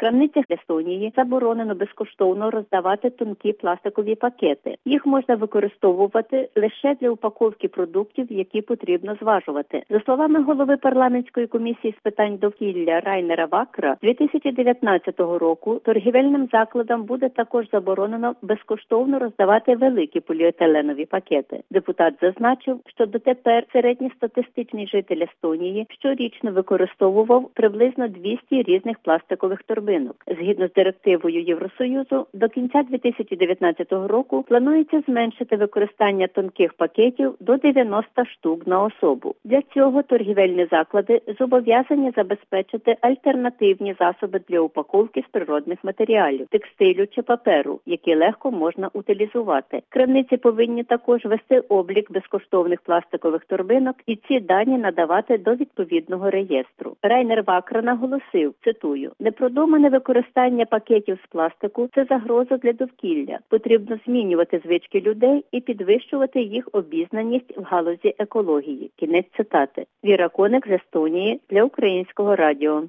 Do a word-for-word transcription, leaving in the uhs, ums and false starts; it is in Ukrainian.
крамницях Естонії заборонено безкоштовно роздавати тонкі пластикові пакети. Їх можна використовувати лише для упаковки продуктів, які потрібно зважувати. За словами голови парламентської комісії з питань довкілля Райнера Вакра, з дві тисячі дев'ятнадцятого року торгівельним закладам буде також заборонено безкоштовно роздавати великі поліетиленові пакети. Депутат зазначив, що дотепер середньостатистичний житель Естонії щорічно використовував приблизно двісті різних пластикових торбинок. Згідно з директивою Євросоюзу, до кінця дві тисячі дев'ятнадцятого року планується зменшити використання тонких пакетів до дев'яноста штук на особу. Для цього торгівельні заклади зобов'язані забезпечити альтернативні засоби для упаковки з природних матеріалів, текстилю чи паперу, які легко можна утилізувати. Крамниці повинні також вести облік безкоштовних пластикових торбинок і ці дані надавати до відповідного реєстру. Райнер Вакра наголосив, цитую, «Непродумане використання пакетів з пластику – це загроза для довкілля. Потрібно змінювати звички людей і підвищувати їх обізнаність в галузі екології». Кінець цитати. Віра Коник з Естонії для Українського радіо.